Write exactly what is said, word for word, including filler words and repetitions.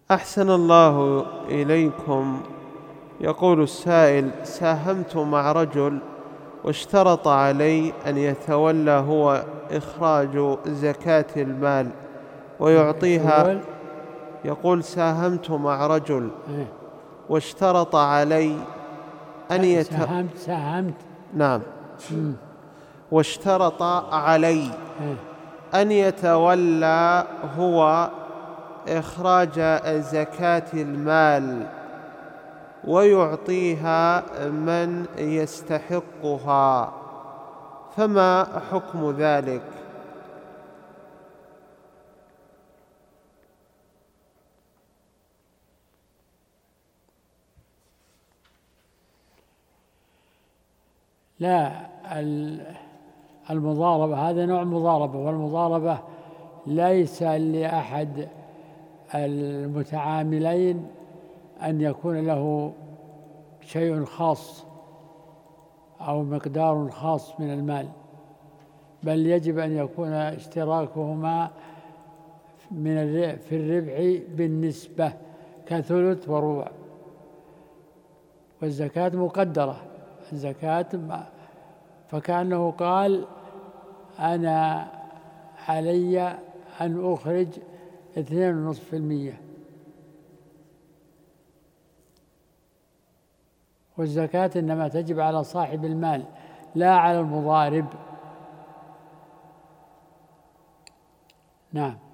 أحسن الله إليكم. يقول السائل: ساهمت مع رجل واشترط علي أن يتولى هو إخراج زكاة المال ويعطيها. يقول: ساهمت مع رجل واشترط علي أن يت... ساهمت ساهمت نعم واشترط علي أن يتولى هو إخراج زكاة المال ويعطيها من يستحقها، فما حكم ذلك؟ لا، المضاربة هذا نوع مضاربة، والمضاربة ليس لأحد المتعاملين أن يكون له شيء خاص أو مقدار خاص من المال، بل يجب أن يكون اشتراكهما من في الربح بالنسبة كثلث وربع، والزكاة مقدرة. الزكاة فكأنه قال: أنا علي أن أخرج اثنين ونصف في المية، والزكاة إنما تجب على صاحب المال لا على المضارب. نعم.